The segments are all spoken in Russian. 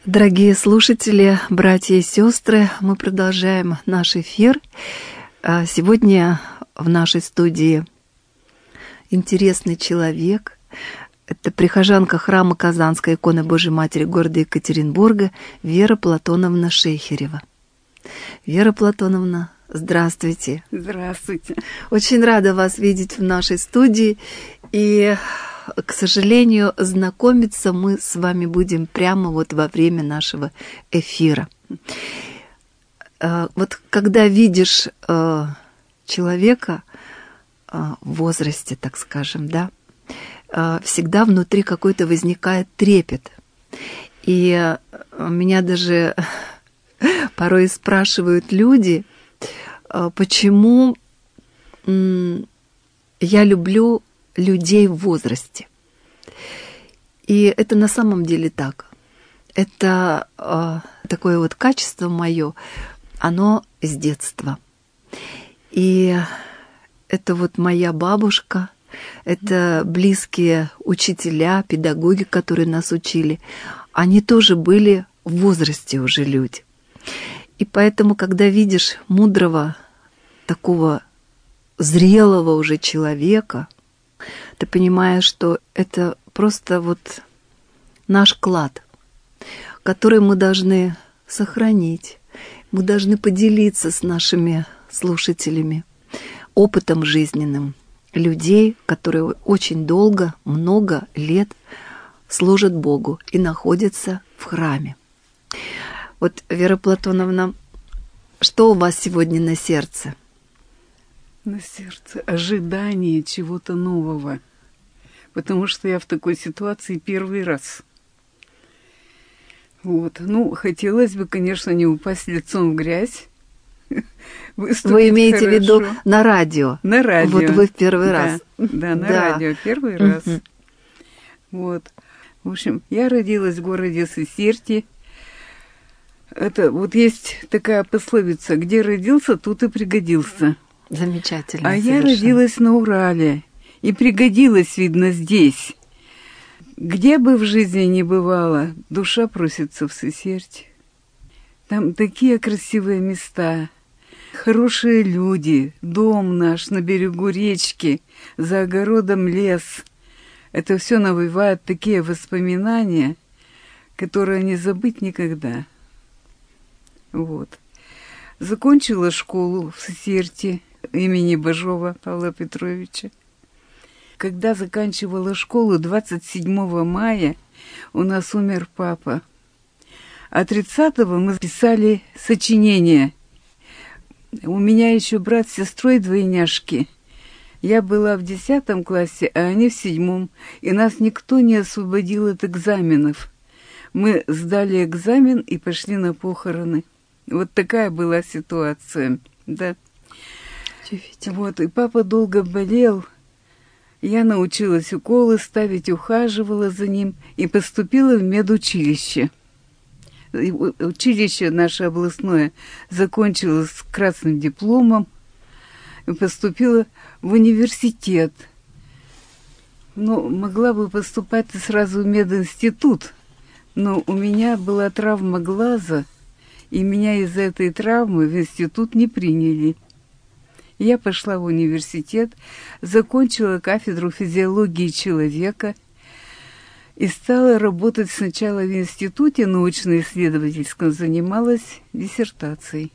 Дорогие слушатели, братья и сестры, мы продолжаем наш эфир. Сегодня в нашей студии интересный человек. Это прихожанка храма Казанской иконы Божьей Матери города Екатеринбурга Вера Платоновна Шейхерева. Вера Платоновна, здравствуйте. Здравствуйте. Очень рада вас видеть в нашей студии. И, к сожалению, знакомиться мы с вами будем прямо вот во время нашего эфира. Вот когда видишь человека в возрасте, так скажем, да, всегда внутри какой-то возникает трепет. И меня даже порой спрашивают люди, почему я люблю людей в возрасте. И это на самом деле так. Это такое вот качество мое, оно с детства. И это вот моя бабушка, это близкие учителя, педагоги, которые нас учили. Они тоже были в возрасте уже люди. И поэтому, когда видишь мудрого, такого зрелого уже человека, ты понимаешь, что это просто вот наш клад, который мы должны сохранить. Мы должны поделиться с нашими слушателями опытом жизненным людей, которые очень долго, много лет служат Богу и находятся в храме. Вот, Вера Платоновна, что у вас сегодня на сердце? На сердце ожидание чего-то нового. Потому что я в такой ситуации первый раз. Вот. Ну, хотелось бы, конечно, не упасть лицом в грязь. Вы имеете в виду на радио? На радио. Вот вы в первый раз. Да, на радио первый раз. Вот. В общем, я родилась в городе Сысерти. Это вот есть такая пословица: где родился, тут и пригодился. Замечательно. А я родилась на Урале и пригодилась, видно, здесь. Где бы в жизни ни бывало, душа просится в Сысерти. Там такие красивые места, хорошие люди, дом наш на берегу речки, за огородом лес. Это все навевает такие воспоминания, которые не забыть никогда. Вот. Закончила школу в Сысерти имени Бажова Павла Петровича. Когда заканчивала школу, 27 мая у нас умер папа. А 30-го мы писали сочинение. У меня еще брат с сестрой двойняшки. Я была в 10 классе, а они в 7. И нас никто не освободил от экзаменов. Мы сдали экзамен и пошли на похороны. Вот такая была ситуация, да. Вот, и папа долго болел. Я научилась уколы ставить, ухаживала за ним и поступила в медучилище. Училище наше областное закончила с красным дипломом и поступила в университет. Ну, могла бы поступать сразу в мединститут, но у меня была травма глаза, и меня из-за этой травмы в институт не приняли. Я пошла в университет, закончила кафедру физиологии человека и стала работать сначала в институте научно-исследовательском, занималась диссертацией.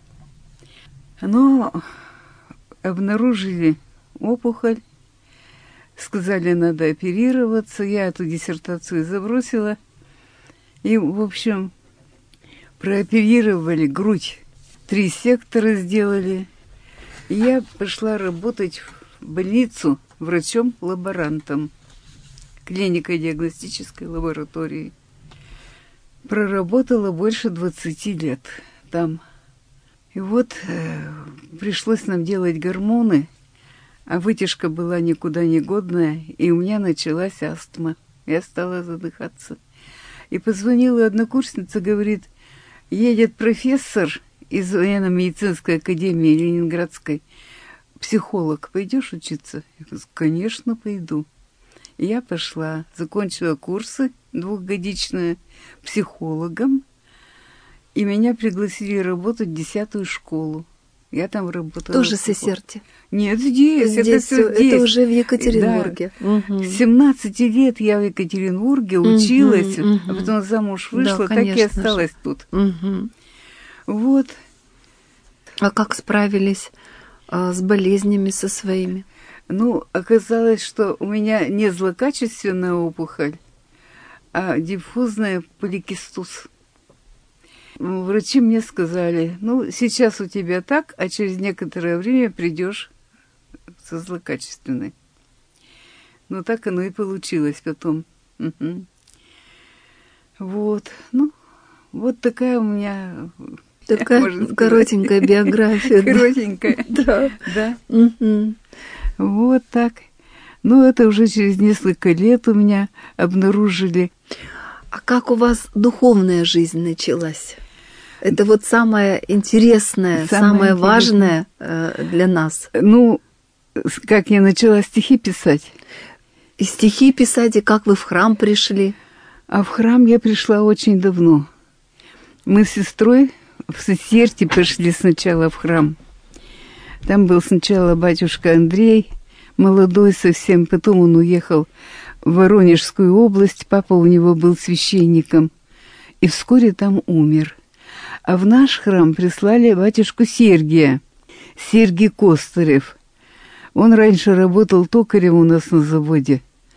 Но обнаружили опухоль, сказали, надо оперироваться. Я эту диссертацию забросила. И, в общем, прооперировали грудь. 3 сектора сделали. И я пошла работать в больницу врачом-лаборантом клинико-диагностической лаборатории. Проработала больше 20 лет там. И вот пришлось нам делать гормоны, а вытяжка была никуда не годная, и у меня началась астма. Я стала задыхаться. И позвонила однокурсница, говорит, едет профессор из военно-медицинской академии Ленинградской, психолог, пойдешь учиться? Я говорю, конечно, пойду. И я пошла, закончила курсы 2-годичные психологом, И меня пригласили работать в 10-ю школу. Я там работала. Тоже в Сесерте? Нет, здесь. Это все здесь. Это уже в Екатеринбурге. Да. Угу. С 17 лет я в Екатеринбурге училась, а потом замуж вышла, да, так и осталась тут. Угу. Вот. А как справились с болезнями со своими? Ну, оказалось, что у меня не злокачественная опухоль, а диффузная поликистоз. Врачи мне сказали, ну, сейчас у тебя так, а через некоторое время придешь со злокачественной. Ну, так оно и получилось потом. Угу. Вот, ну, вот такая у меня... Такая коротенькая биография. Коротенькая. Да. Да. Вот так. Ну, это уже через несколько лет у меня обнаружили. А как у вас духовная жизнь началась? Это вот самое интересное, самое важное для нас. Ну, как я начала стихи писать. И стихи писать, и как вы в храм пришли? А в храм я пришла очень давно. Мы с сестрой в Сесерте пошли сначала в храм. Там был сначала батюшка Андрей, молодой совсем, потом он уехал в Воронежскую область, папа у него был священником, и вскоре там умер. А в наш храм прислали батюшку Сергия, Сергий Костарев. Он раньше работал токарем у нас на заводе,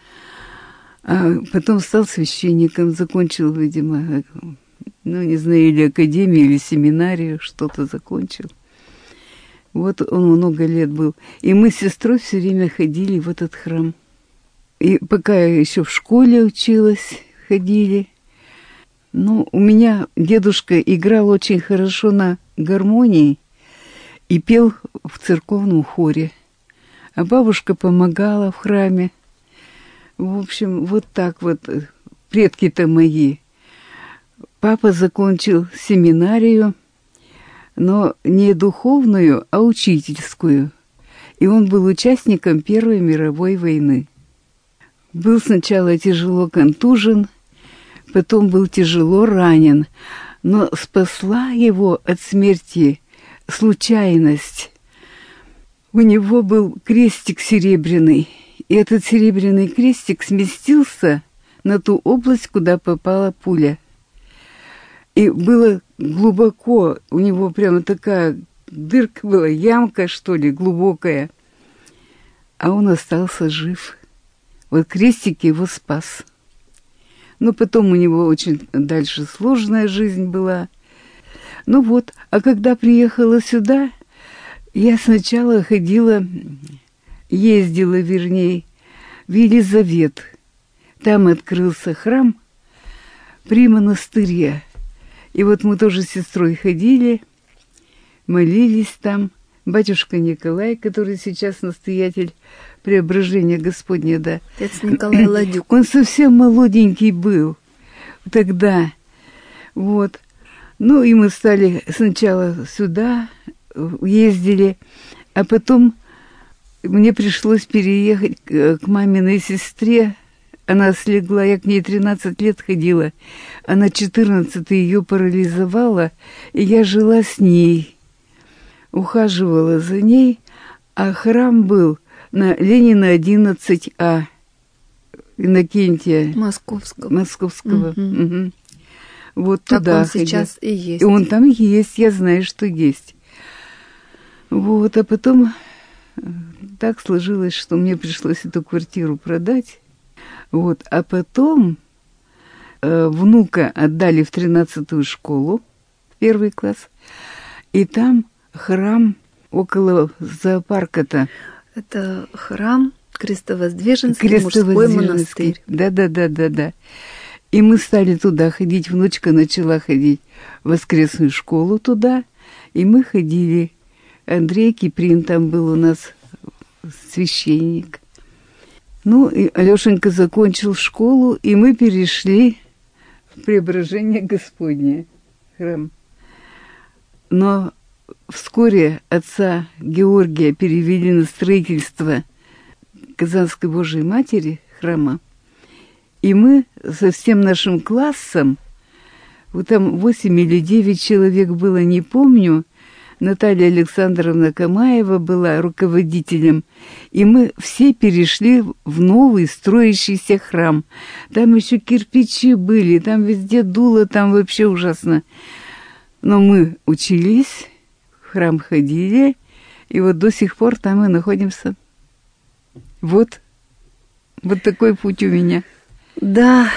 а потом стал священником, закончил, видимо, ну, не знаю, или академию, или семинарию, что-то закончил. Вот он много лет был. И мы с сестрой все время ходили в этот храм. И пока я еще в школе училась, ходили. Ну, у меня дедушка играл очень хорошо на гармонии и пел в церковном хоре. А бабушка помогала в храме. В общем, вот так вот предки-то мои. Папа закончил семинарию, но не духовную, а учительскую. И он был участником Первой мировой войны. Был сначала тяжело контужен, потом был тяжело ранен, но спасла его от смерти случайность. У него был крестик серебряный, и этот серебряный крестик сместился на ту область, куда попала пуля. И было глубоко, у него прямо такая дырка была, ямка, что ли, глубокая. А он остался жив. Вот крестик его спас. Но потом у него очень дальше сложная жизнь была. Ну вот, а когда приехала сюда, я сначала ездила, вернее, в Елизавет. Там открылся храм при монастыре. И вот мы тоже с сестрой ходили, молились там. Батюшка Николай, который сейчас настоятель Преображения Господня, да. Отец Николай Ладюк. Он совсем молоденький был тогда. Вот. Ну, и мы стали сначала сюда, ездили, а потом мне пришлось переехать к маминой сестре. Она слегла, я к ней 13 лет ходила, а на 14 ее парализовала, и я жила с ней, ухаживала за ней, а храм был на Ленина 11А, Иннокентия Московского. Угу. Вот так туда он сейчас и есть. И он там есть, я знаю, что есть. Вот, а потом так сложилось, что мне пришлось эту квартиру продать. Вот, а потом внука отдали в 13-ю школу, в 1 класс, и там храм около зоопарка-то. Это храм Крестовоздвиженский мужской монастырь. Да. И мы стали туда ходить, внучка начала ходить в воскресную школу туда, и мы ходили. Андрей Киприн там был у нас священник. Ну, и Алёшенька закончил школу, и мы перешли в Преображение Господне, храм. Но вскоре отца Георгия перевели на строительство Казанской Божией Матери храма, и мы со всем нашим классом Вот там 8 или 9 человек было, не помню. Наталья Александровна Камаева была руководителем, и мы все перешли в новый строящийся храм. Там еще кирпичи были, там везде дуло, там вообще ужасно. Но мы учились, в храм ходили, и вот до сих пор там и находимся. Вот такой путь у меня. Да,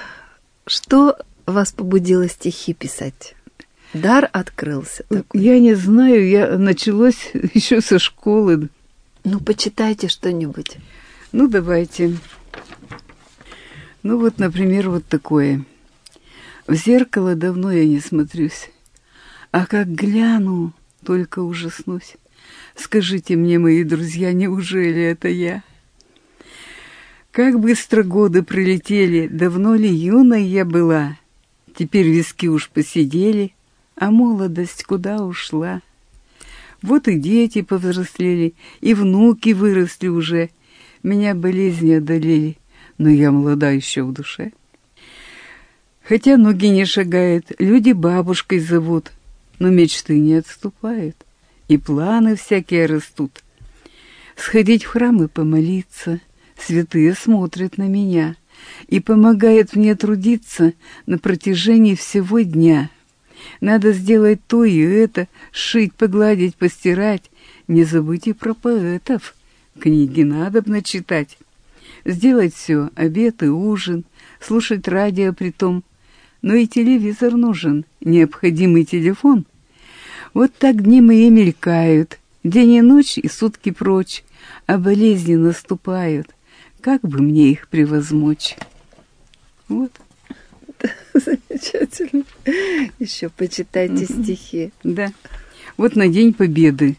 что вас побудило стихи писать? Дар открылся такой. Я не знаю, началось еще со школы. Ну, почитайте что-нибудь. Ну, давайте. Ну, вот, например, вот такое. В зеркало давно я не смотрюсь, а как гляну, только ужаснусь. Скажите мне, мои друзья, неужели это я? Как быстро годы пролетели, давно ли юной я была? Теперь виски уж посидели, а молодость куда ушла? Вот и дети повзрослели, и внуки выросли уже. Меня болезни одолели, но я молода еще в душе. Хотя ноги не шагают, люди бабушкой зовут, но мечты не отступают, и планы всякие растут. Сходить в храм и помолиться, святые смотрят на меня и помогают мне трудиться на протяжении всего дня. Надо сделать то и это, сшить, погладить, постирать. Не забудьте про поэтов, книги надобно читать. Сделать все, обед и ужин, слушать радио притом. Но и телевизор нужен, необходимый телефон. Вот так дни мои мелькают, день и ночь и сутки прочь, а болезни наступают. Как бы мне их превозмочь? Вот. Замечательно. Еще почитайте стихи. Да. Вот на День Победы.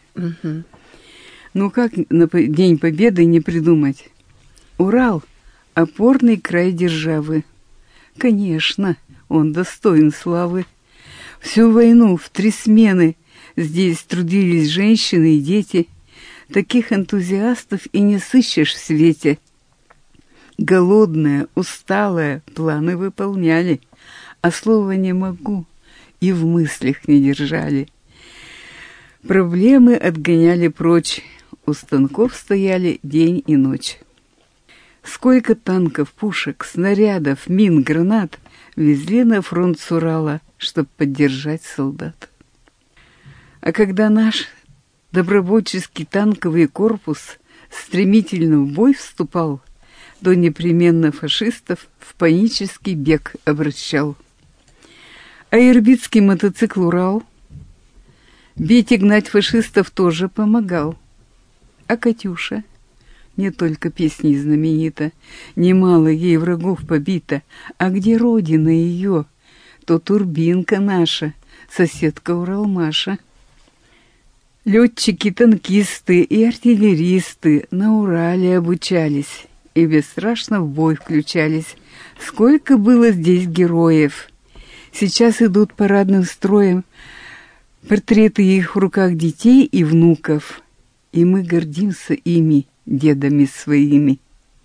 Ну как на День Победы не придумать? Урал — опорный край державы. Конечно, он достоин славы. Всю войну в 3 смены здесь трудились женщины и дети. Таких энтузиастов и не сыщешь в свете. Голодная, усталая, планы выполняли, а слова «не могу» и в мыслях не держали. Проблемы отгоняли прочь, у станков стояли день и ночь. Сколько танков, пушек, снарядов, мин, гранат везли на фронт с Урала, чтобы поддержать солдат. А когда наш добровольческий танковый корпус стремительно в бой вступал, то непременно фашистов в панический бег обращал. А ирбитский мотоцикл «Урал» бить и гнать фашистов тоже помогал. А Катюша не только песней знаменита, немало ей врагов побита, а где родина ее, то Турбинка наша, соседка Уралмаша. Летчики, танкисты и артиллеристы на Урале обучались и бесстрашно в бой включались. Сколько было здесь героев! Сейчас идут парадным строем портреты их в руках детей и внуков, и мы гордимся ими, дедами своими.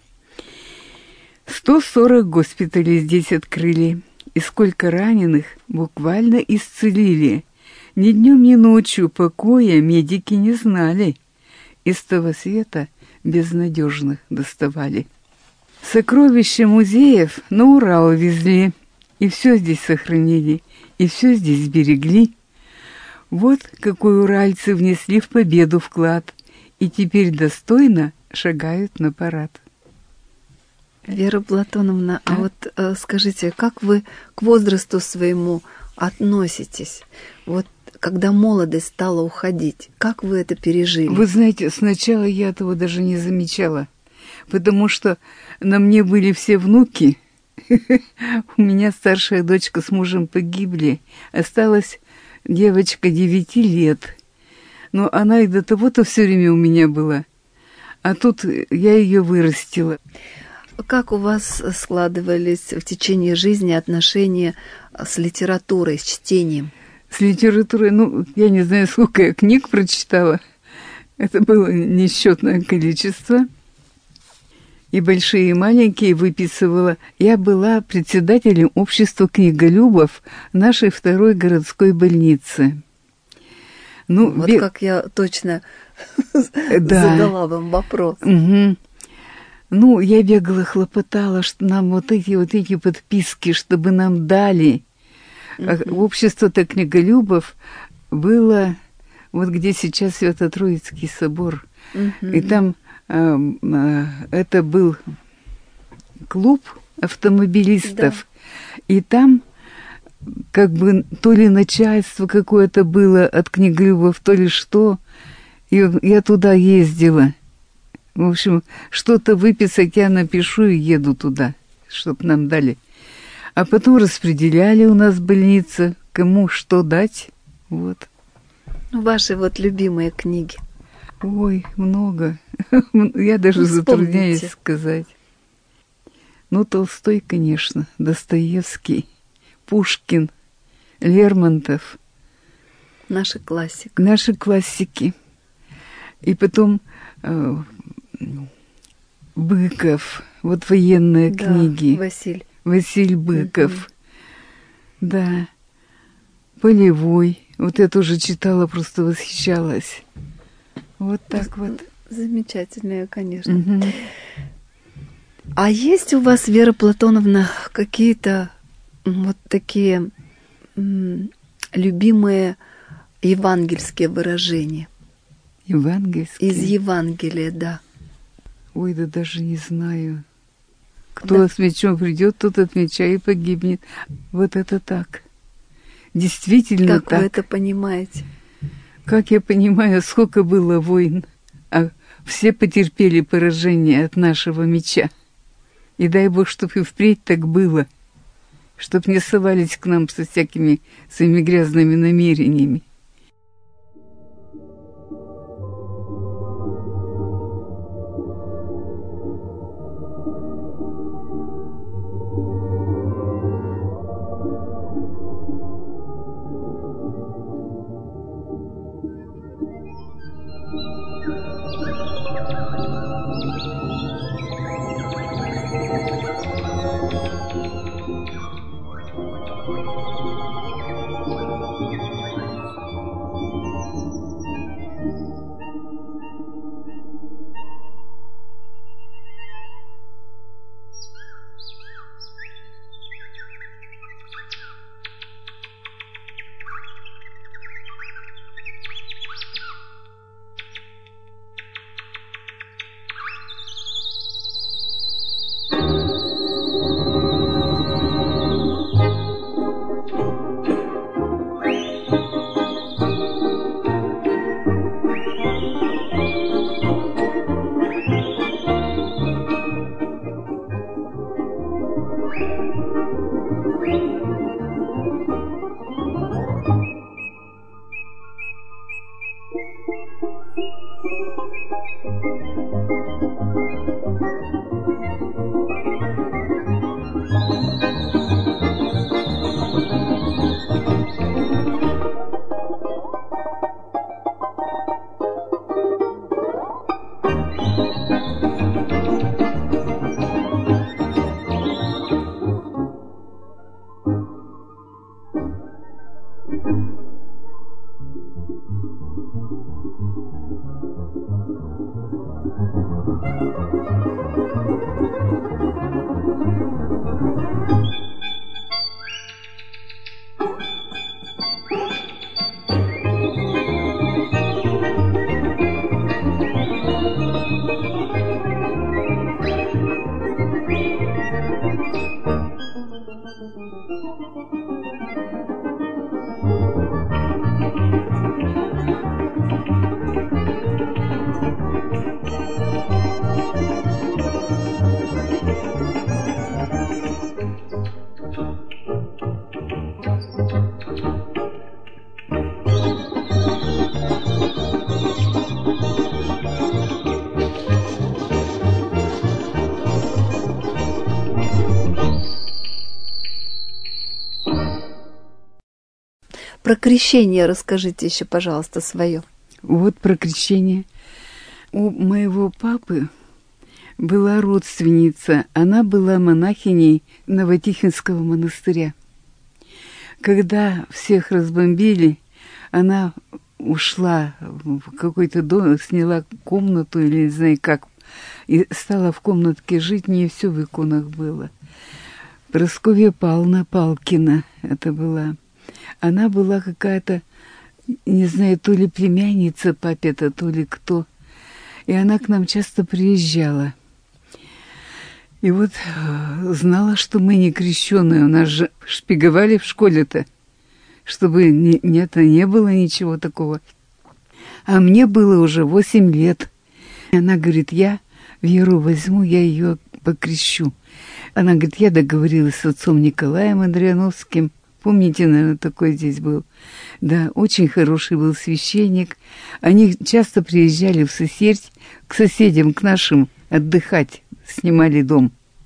140 госпиталей здесь открыли, и сколько раненых буквально исцелили. Ни днем, ни ночью покоя медики не знали, из того света безнадежных доставали. Сокровища музеев на Урал везли, и все здесь сохранили, и все здесь берегли. Вот какой уральцы внесли в победу вклад, и теперь достойно шагают на парад. Вера Платоновна, а вот скажите, как вы к возрасту своему относитесь? Вот когда молодость стала уходить, как вы это пережили? Вы знаете, сначала я этого даже не замечала, потому что на мне были все внуки. У меня старшая дочка с мужем погибли, осталась девочка 9 лет. Но она и до того-то все время у меня была. А тут я ее вырастила. Как у вас складывались в течение жизни отношения с литературой, с чтением? С литературой, ну, я не знаю, сколько я книг прочитала. Это было несчетное количество. и большие, и маленькие выписывала. Я была председателем общества книголюбов нашей второй городской больницы. Ну, вот как я точно задала вам вопрос. Угу. Ну, я бегала, хлопотала, что нам вот эти подписки, чтобы нам дали. Общество-то книголюбов было вот где сейчас Свято-Троицкий собор. И там это был клуб автомобилистов. Да. И там как бы то ли начальство какое-то было от книголюбов, то ли что. И я туда ездила. В общем, что-то выписать я напишу и еду туда, чтобы нам дали. А потом распределяли у нас в больнице, кому что дать. Вот. Ваши вот любимые книги. Ой, много. Я даже затрудняюсь сказать. Ну, Толстой, конечно, Достоевский, Пушкин, Лермонтов. Наши классики. Наши классики. И потом Быков, вот военные книги. Василь Быков. Да. Полевой. Вот я тоже читала, просто восхищалась. Вот так вот. Замечательная, конечно. А есть у вас, Вера Платоновна, какие-то вот такие любимые евангельские выражения? Евангельские? Из Евангелия, да. Ой, да даже не знаю. Кто с мечом придет, тот от меча и погибнет. Вот это так. Действительно так. Как вы это понимаете? Как я понимаю, сколько было войн, а все потерпели поражение от нашего меча. И дай Бог, чтобы и впредь так было, чтоб не совались к нам со всякими своими грязными намерениями. Про крещение расскажите еще, пожалуйста, свое. Вот про крещение. У моего папы была родственница. Она была монахиней Новотихинского монастыря. Когда всех разбомбили, она ушла в какой-то дом, сняла комнату или не знаю как, и стала в комнатке жить. Не все в иконах было. Прасковья Павловна Палкина это была. Она была какая-то, не знаю, то ли племянница папе-то, то ли кто. И она к нам часто приезжала. И вот знала, что мы не крещеные. У нас же шпиговали в школе-то, чтобы не было ничего такого. А мне было уже 8 лет. И она говорит, я Веру возьму, я ее покрещу. Она говорит, я договорилась с отцом Николаем Андриановским. Помните, наверное, такой здесь был. Да, очень хороший был священник. Они часто приезжали в Сысерть к соседям, к нашим, отдыхать. Снимали дом.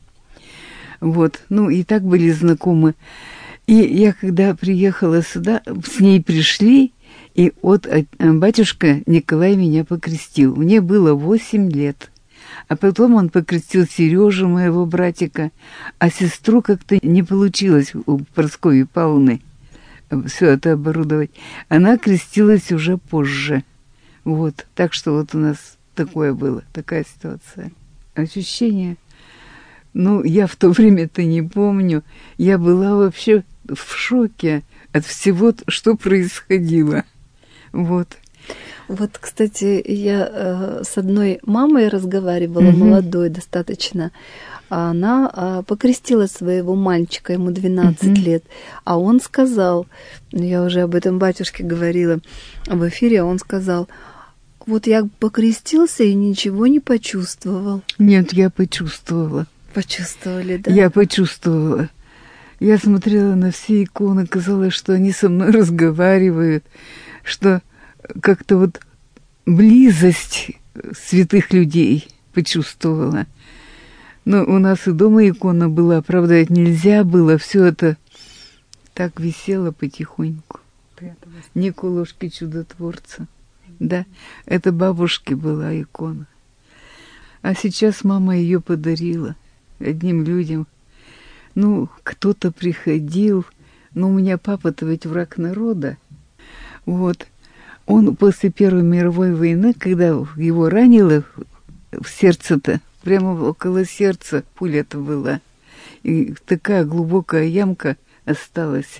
Вот, ну и так были знакомы. И я, когда приехала сюда, с ней пришли, и вот батюшка Николай меня покрестил. Мне было 8 лет. А потом он покрестил Сережу, моего братика, а сестру как-то не получилось у Прасковьи Павловны все это оборудовать. Она крестилась уже позже. Вот, так что вот у нас такое было, такая ситуация. Ощущение, ну, я в то время-то не помню. Я была вообще в шоке от всего, что происходило. Вот. Вот, кстати, я с одной мамой разговаривала, молодой достаточно. Она покрестила своего мальчика, ему 12 лет. А он сказал, я уже об этом батюшке говорила в эфире, он сказал, вот я покрестился и ничего не почувствовал. Нет, я почувствовала. Почувствовали, да? Я почувствовала. Я смотрела на все иконы, казалось, что они со мной разговаривают, что как-то вот близость святых людей почувствовала. Но у нас и дома икона была, правда, это нельзя было, все это так висело потихоньку. Николушки Чудотворца. Да, это бабушки была икона. А сейчас мама ее подарила одним людям. Ну, кто-то приходил, но у меня папа-то ведь враг народа. Вот. Он после Первой мировой войны, когда его ранило в сердце-то, прямо около сердца пуля-то была, и такая глубокая ямка осталась,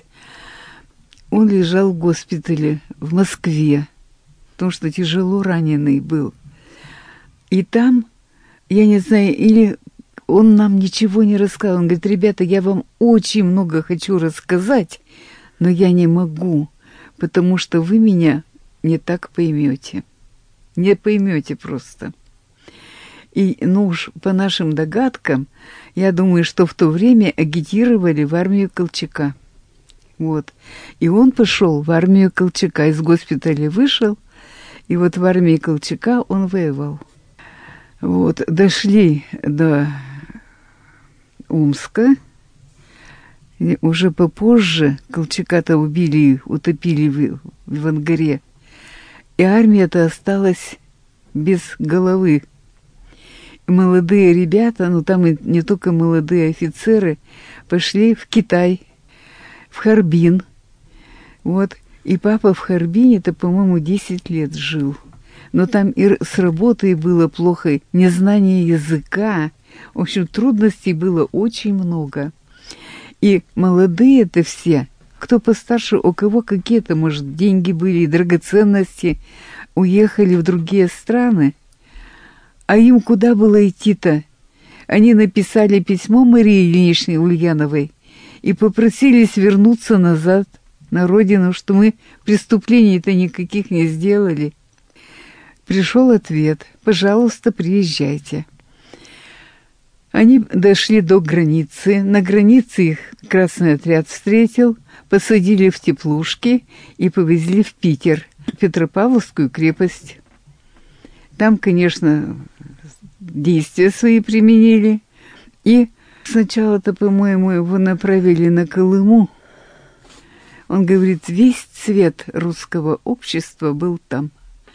он лежал в госпитале в Москве, потому что тяжело раненый был. И там, я не знаю, или он нам ничего не рассказал. Он говорит, ребята, я вам очень много хочу рассказать, но я не могу, потому что вы меня не так поймете. Не поймете просто. И, ну уж по нашим догадкам, я думаю, что в то время агитировали в армию Колчака. Вот. И он пошел в армию Колчака, из госпиталя вышел, и вот в армии Колчака он воевал. Вот. Дошли до Омска. И уже попозже Колчака-то убили, утопили в Ангаре. И армия-то осталась без головы. И молодые ребята, ну там и не только молодые офицеры, пошли в Китай, в Харбин. Вот. И папа в Харбине-то, по-моему, 10 лет жил. Но там и с работой было плохо, незнание языка. В общем, трудностей было очень много. И молодые-то все, кто постарше, у кого какие-то, может, деньги были, драгоценности, уехали в другие страны. А им куда было идти-то? Они написали письмо Марии Ильиничне Ульяновой и попросились вернуться назад на родину, что мы преступлений-то никаких не сделали. Пришел ответ: пожалуйста, приезжайте. Они дошли до границы. На границе их Красный отряд встретил, посадили в теплушки и повезли в Питер, в Петропавловскую крепость. Там, конечно, действия свои применили. И сначала-то, по-моему, его направили на Колыму. Он говорит, весь цвет русского общества был там.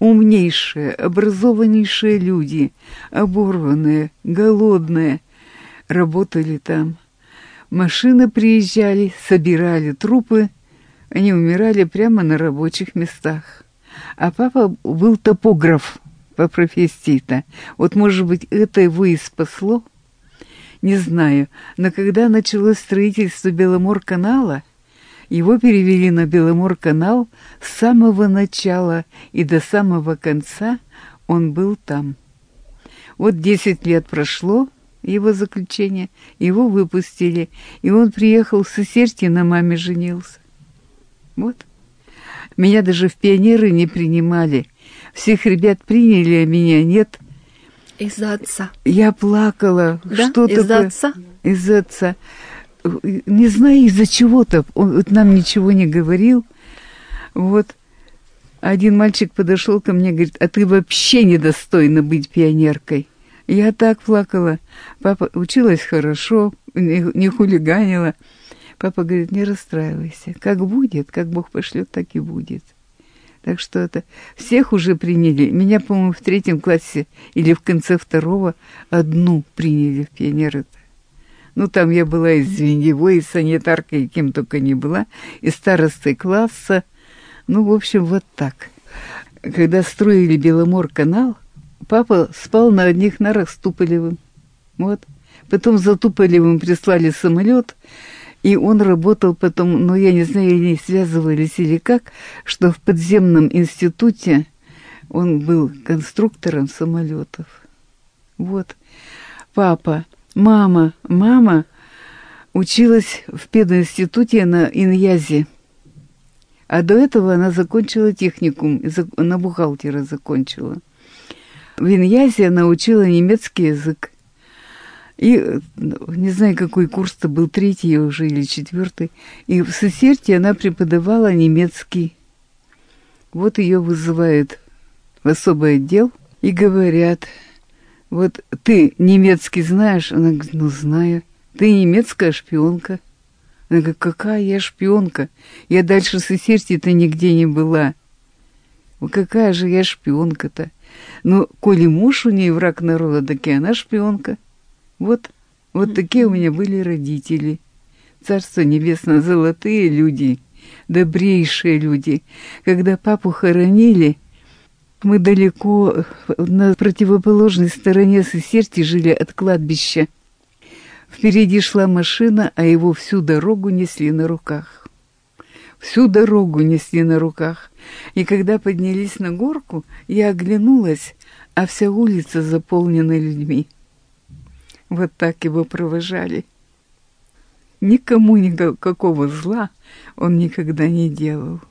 умнейшие, образованнейшие люди, оборванные, голодные, работали там. Машины приезжали, собирали трупы, они умирали прямо на рабочих местах. А папа был топограф по профессии-то. Вот, может быть, это его и спасло, не знаю. Но когда началось строительство Беломорканала, его перевели на Беломорканал с самого начала и до самого конца он был там. Вот 10 лет прошло, его заключение, его выпустили, и он приехал в Сысертье, на маме женился. Вот. Меня даже в пионеры не принимали. Всех ребят приняли, а меня нет. Из-за отца. Я плакала. Да? Что Из-за такое? отца? Из-за отца. Не знаю, из-за чего-то. Он вот нам ничего не говорил. Вот. Один мальчик подошел ко мне и говорит: а ты вообще недостойна быть пионеркой. Я так плакала. Папа училась хорошо, не хулиганила. Папа говорит: не расстраивайся. Как будет, как Бог пошлет, так и будет. Так что это... Всех уже приняли. Меня, по-моему, в 3 классе или в конце 2 одну приняли в пионеры-то. Ну, там я была и звеньевой, и санитаркой, и кем только не была, и старостой класса. Ну, в общем, вот так. Когда строили Беломорканал, папа спал на одних нарах с Туполевым. Вот. Потом за Туполевым прислали самолет, и он работал потом, ну, я не знаю, они связывались или как, что в подземном институте он был конструктором самолетов. Вот. Папа, мама училась в пединституте на Иньязе. А до этого она закончила техникум, на бухгалтера закончила. В Иньязе она учила немецкий язык. И не знаю, какой курс-то был, 3 уже или 4. И в Сысертье она преподавала немецкий. Вот ее вызывают в особый отдел и говорят: вот ты немецкий знаешь? Она говорит: ну, знаю. Ты немецкая шпионка. Она говорит: какая я шпионка? Я дальше Сысертья-то нигде не была. Какая же я шпионка-то? Ну, коли муж у нее враг народа, так и она шпионка. Вот такие у меня были родители. Царство небесное, золотые люди, добрейшие люди. Когда папу хоронили, мы далеко на противоположной стороне Сысертья жили от кладбища. Впереди шла машина, а его всю дорогу несли на руках. Всю дорогу несли на руках. И когда поднялись на горку, я оглянулась, а вся улица заполнена людьми. Вот так его провожали. Никому никакого зла он никогда не делал.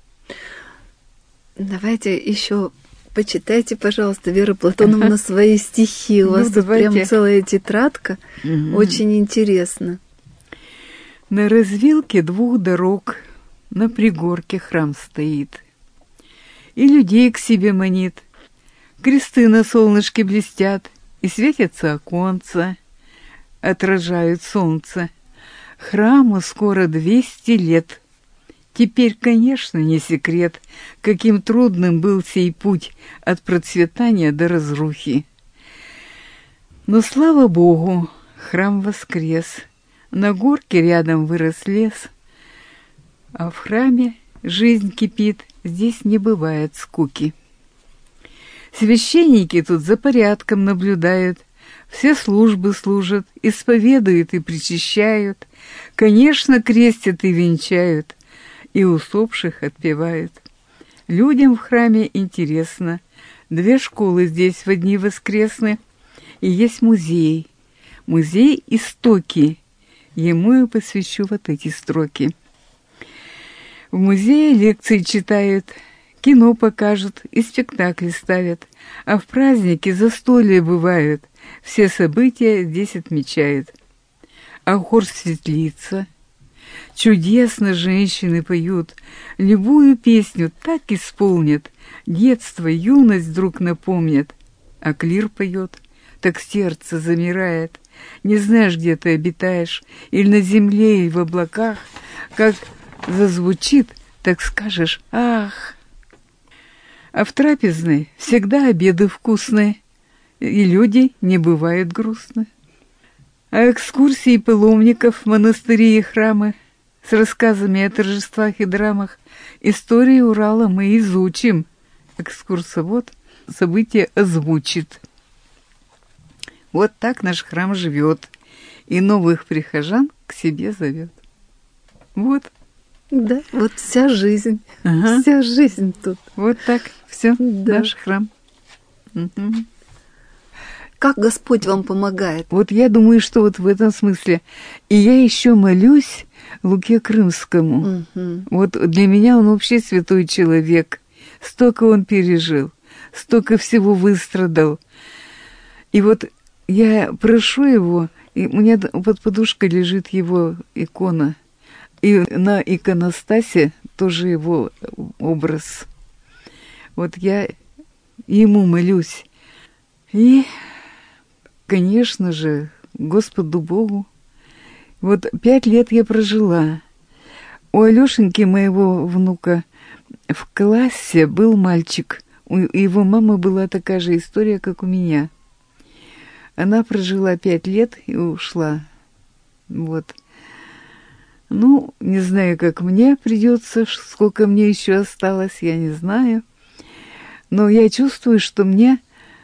Давайте еще почитайте, пожалуйста, Вера Платоновна, свои стихи. У вас тут прям целая тетрадка. Очень интересно. На развилке 2 дорог на пригорке храм стоит. И людей к себе манит. Кресты на солнышке блестят, и светятся оконца, отражают солнце. Храму скоро 200 лет. Теперь, конечно, не секрет, каким трудным был сей путь от процветания до разрухи. Но, слава Богу, храм воскрес. На горке рядом вырос лес, а в храме жизнь кипит, здесь не бывает скуки. Священники тут за порядком наблюдают, все службы служат, исповедуют и причащают, конечно, крестят и венчают, и усопших отпевают. Людям в храме интересно. 2 школы здесь в дни воскресны, и есть музей. Музей «Истоки». Ему я посвящу вот эти строки. В музее лекции читают, кино покажут и спектакли ставят, а в праздники застолья бывают, все события здесь отмечают. А хор светлится, чудесно женщины поют, любую песню так исполнят, детство, юность вдруг напомнят. А клир поет, так сердце замирает, не знаешь, где ты обитаешь, или на земле, или в облаках, как зазвучит, так скажешь: ах! А в трапезной всегда обеды вкусные, и люди не бывают грустны. А экскурсии паломников в монастыри и храмы с рассказами о торжествах и драмах истории Урала мы изучим. Экскурсовод события озвучит. Вот так наш храм живет, и новых прихожан к себе зовет. Вот. Да, вот вся жизнь. Ага. Вся жизнь тут. Вот так все, Да. наш храм. Угу. Как Господь вам помогает? Вот я думаю, что вот в этом смысле. И я еще молюсь Луке Крымскому. Угу. Вот для меня он вообще святой человек. Столько он пережил, столько всего выстрадал. И вот я прошу его, и у меня под подушкой лежит его икона. И на иконостасе тоже его образ. Вот я ему молюсь. И, конечно же, Господу Богу. Вот 5 лет я прожила. У Алёшеньки, моего внука, в классе был мальчик. У его мамы была такая же история, как у меня. Она прожила 5 лет и ушла. Вот. Ну, не знаю, как мне придется, сколько мне еще осталось, я не знаю. Но я чувствую, что мне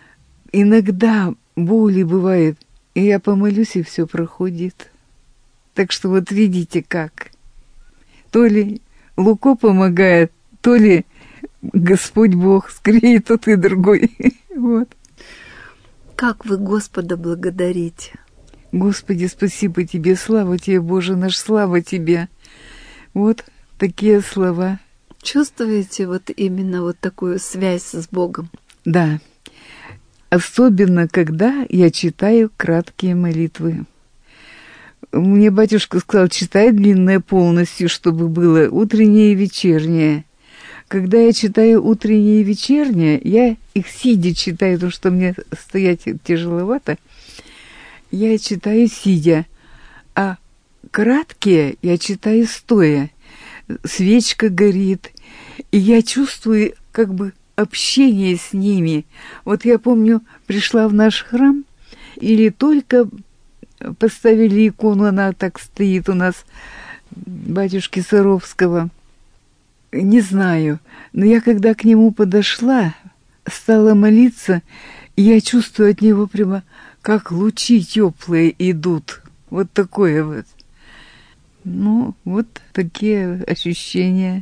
иногда боли бывает, и я помолюсь, и все проходит. Так что вот видите как. То ли Луко помогает, то ли Господь Бог, скорее тот и другой. Вот. Как вы Господа благодарите? Господи, спасибо Тебе, слава Тебе, Боже наш, слава Тебе. Вот такие слова. Чувствуете вот именно вот такую связь с Богом? Да. Особенно, когда я читаю краткие молитвы. Мне батюшка сказал, читай длинное полностью, чтобы было утреннее и вечернее. Когда я читаю утреннее и вечернее, я их сидя читаю, потому что мне стоять тяжеловато. Я читаю сидя, а краткие я читаю стоя. Свечка горит, и я чувствую как бы общение с ними. Вот я помню, пришла в наш храм, или только поставили икону, она так стоит у нас, батюшки Саровского. Не знаю, но я когда к нему подошла, стала молиться, и я чувствую от него прямо, как лучи теплые идут. Вот такое вот. Ну, вот такие ощущения.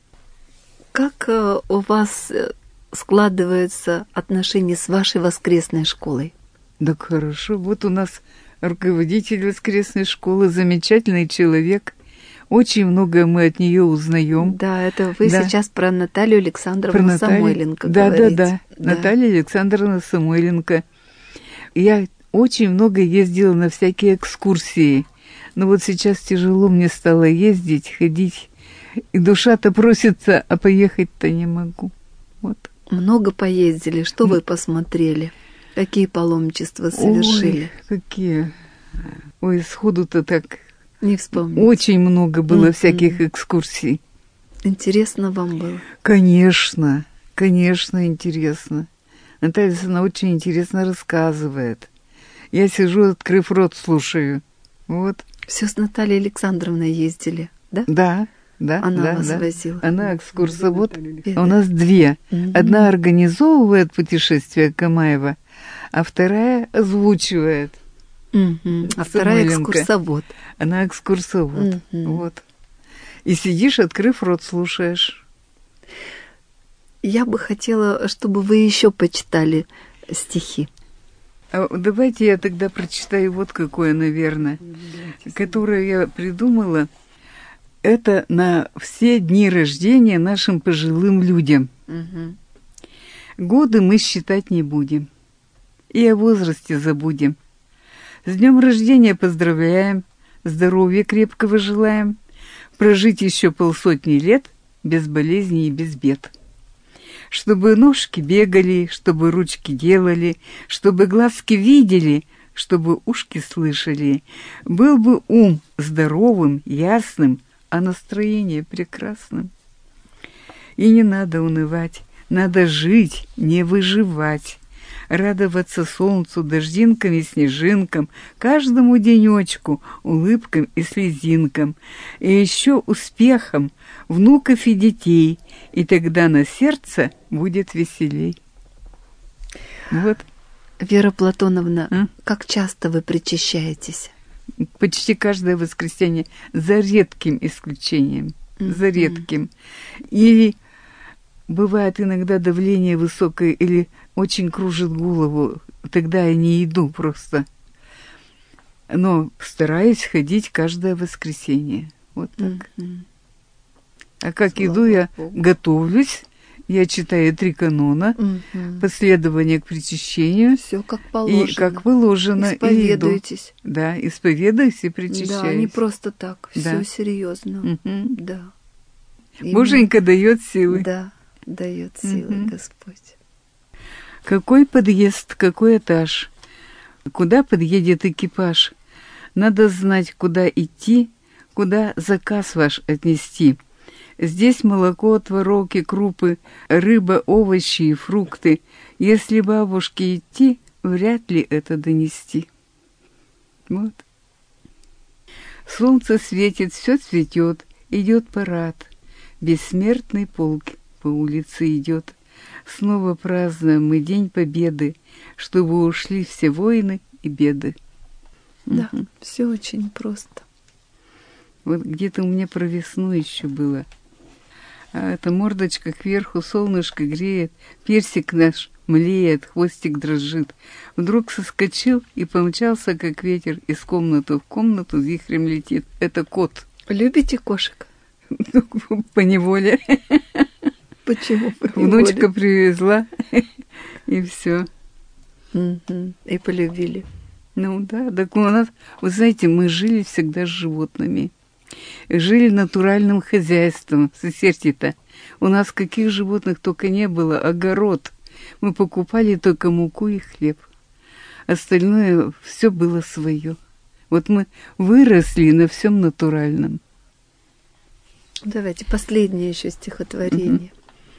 Как у вас складываются отношения с вашей воскресной школой? Да хорошо. Вот у нас руководитель воскресной школы, замечательный человек. Очень много мы от нее узнаем. Да, это вы Да. сейчас про Наталью Александровну Самойленко да, говорите. Да. Наталья Александровна Самойленко. Я очень много ездила на всякие экскурсии. Но вот сейчас тяжело мне стало ездить, ходить. И душа-то просится, а поехать-то не могу. Вот. Много поездили. Что вы посмотрели? Какие паломничества совершили? Ой, какие. Ой, сходу-то так Не вспомню. очень много было всяких экскурсий. Интересно вам было? Конечно, конечно, интересно. Наталья Александровна очень интересно рассказывает. Я сижу, открыв рот, слушаю. Вот. Все с Натальей Александровной ездили, да? Да. Она вас да. возила. Она экскурсовод. У нас 2. Одна организовывает путешествие Камаева, а вторая озвучивает. А вторая Самойленко. экскурсовод. Она экскурсовод. Вот. И сидишь, открыв рот, слушаешь. Я бы хотела, чтобы вы еще почитали стихи. А давайте я тогда прочитаю вот какое, наверное, которое я придумала. Это на все дни рождения нашим пожилым людям. Годы мы считать не будем, и о возрасте забудем. С днем рождения поздравляем, здоровья крепкого желаем, прожить еще 500 лет без болезней и без бед. Чтобы ножки бегали, чтобы ручки делали, чтобы глазки видели, чтобы ушки слышали. Был бы ум здоровым, ясным, а настроение прекрасным. И не надо унывать, Надо жить, не выживать. Радоваться солнцу, дождинкам и снежинкам, каждому денечку, улыбкам и слезинкам, и еще успехам внуков и детей, и тогда на сердце будет веселей. Вот. Вера Платоновна, как часто вы причащаетесь? Почти каждое воскресенье, за редким исключением, за редким. Или бывает иногда давление высокое, или очень кружит голову, тогда я не иду просто. Но стараюсь ходить каждое воскресенье. Вот так. А как Слава иду, я Богу. Готовлюсь, я читаю 3 канона, последование к причащению. Все как положено. И как положено. Исповедуетесь. Да, исповедуюсь и причащаюсь. Да, не просто так, Да. все серьезно. Да. Боженька дает силы. Да, дает силы Господь. Какой подъезд, какой этаж? Куда подъедет экипаж? Надо знать, куда идти, куда заказ ваш отнести. Здесь молоко, творог и крупы, рыба, овощи и фрукты. Если бабушке идти, вряд ли это донести. Вот. Солнце светит, все цветет, идет парад. Бессмертный полк по улице идет. Снова празднуем мы День Победы, чтобы ушли все войны и беды. Да, все очень просто. Вот где-то у меня про весну еще было. А эта мордочка кверху, солнышко греет, персик наш млеет, хвостик дрожит. Вдруг соскочил и помчался, как ветер, из комнаты в комнату вихрем летит. Это кот. Любите кошек? Поневоле. Почему? Внучка привезла, и все. И полюбили. Ну да, так у нас, вы знаете, мы жили всегда с животными. Жили натуральным хозяйством, соседи-то. У нас каких животных только не было, огород. Мы покупали только муку и хлеб. Остальное все было свое. Вот мы выросли на всем натуральном. Давайте последнее еще стихотворение.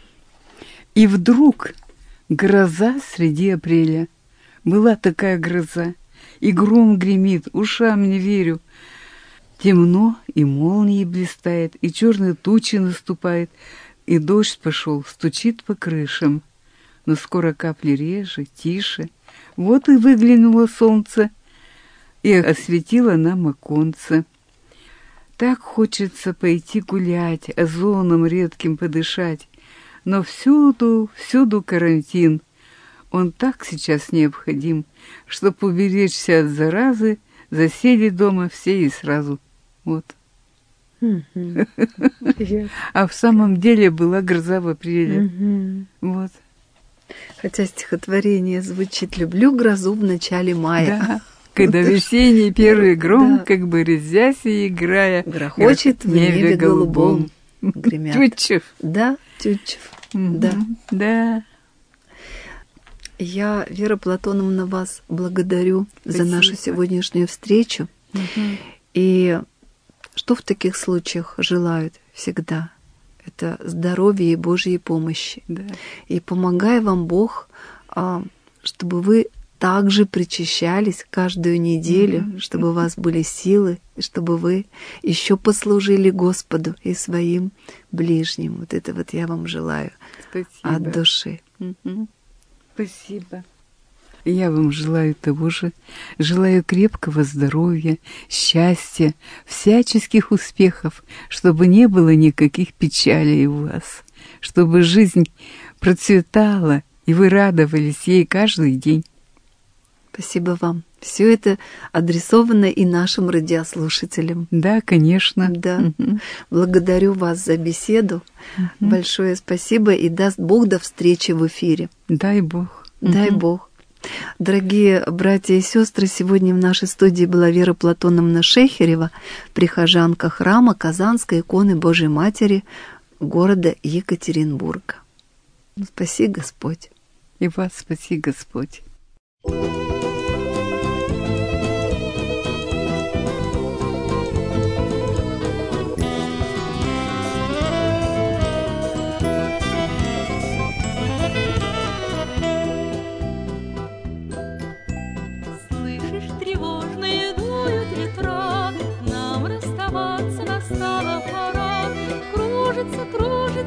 И вдруг гроза среди апреля. Была такая гроза. И гром гремит, ушам не верю. Темно, и молнии блистает, и черные тучи наступает, и дождь пошел, стучит по крышам. Но скоро капли реже, тише. Вот и выглянуло солнце, и осветило нам оконце. Так хочется пойти гулять, озоном редким подышать. Но всюду, всюду карантин. Он так сейчас необходим, чтоб уберечься от заразы, засели дома все и сразу. Вот. А в самом деле была гроза в апреле. Вот. Хотя стихотворение звучит «Люблю грозу в начале мая». Да. Когда весенний первый гром, как бы резясь и играя, грохочет в небе голубом. Гремят. Тютчев. Да, Тютчев. Да. Да. Я, Вера Платоновна, вас благодарю за нашу сегодняшнюю встречу. И что в таких случаях желают всегда? Это здоровье и Божьей помощи. Да. И помогай вам Бог, чтобы вы также причащались каждую неделю, чтобы у вас были силы, и чтобы вы еще послужили Господу и своим ближним. Вот это вот я вам желаю. Спасибо. От души. Спасибо. Я вам желаю того же. Желаю крепкого здоровья, счастья, всяческих успехов, чтобы не было никаких печалей у вас, чтобы жизнь процветала, и вы радовались ей каждый день. Спасибо вам. Все это адресовано и нашим радиослушателям. Да, конечно. Да. Благодарю вас за беседу. Большое спасибо. И даст Бог до встречи в эфире. Дай Бог. Дай Бог. Дорогие братья и сестры, сегодня в нашей студии была Вера Платоновна Шехерева, прихожанка храма Казанской иконы Божией Матери города Екатеринбурга. Спаси Господь. И вас спаси Господь.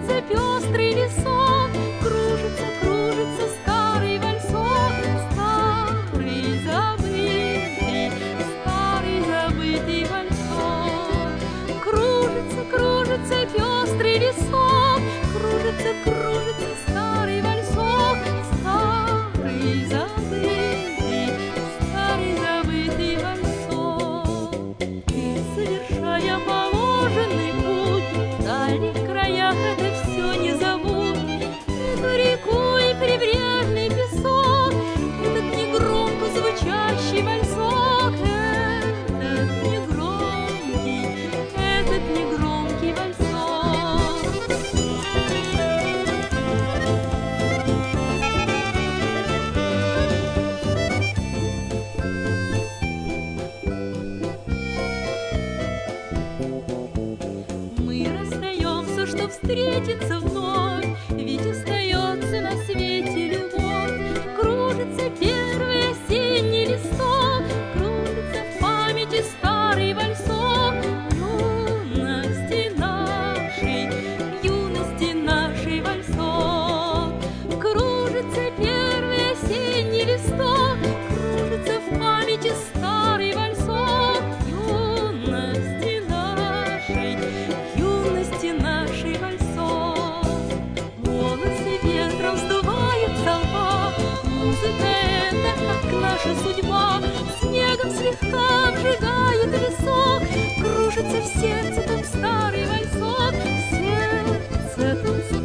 кружится пестрый лесок, кружится, кружится старый вальсок, старый забытый вальсок. Кружится, кружится пестрый лесок, кружится, кружится старый вальсок, старый забытый вальсок. И совершая положенный путь в дальних краях, это все не забудь. Эту реку и прибрежный песок, этот негромко звучащий вальсок, этот негромкий вальсок. Мы расстаемся, чтоб встретиться вновь, ведь остается на свете любовь. Кружится первый осенний листок, кружится в памяти старый вальсок юности нашей вальсок. Кружится первый осенний листок, кружится в памяти старый вальсок юности нашей вальсок. Волосы ветром сдувает со лба, музыка эта, как наша судьба, снегом слегка обжигает висок. Кружится в сердце тот старый вальсок, в сердце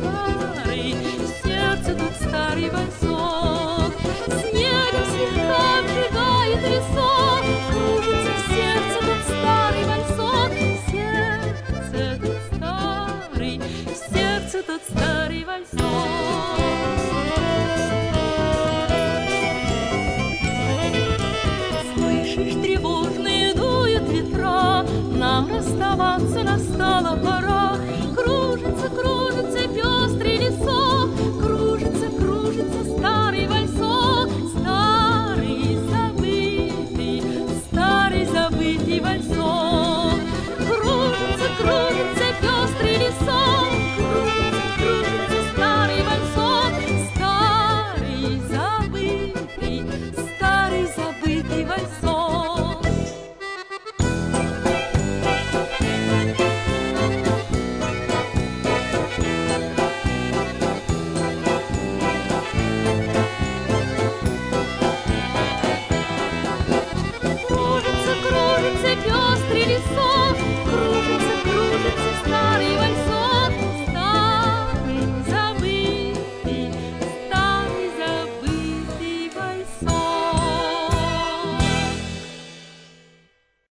тот старый вальсок. Снегом слегка обжигает висок, кружится в сердце тот старый вальсок, в сердце тот старый вальсок. Слышишь, тревожные дуют ветра, нам расставаться настала пора.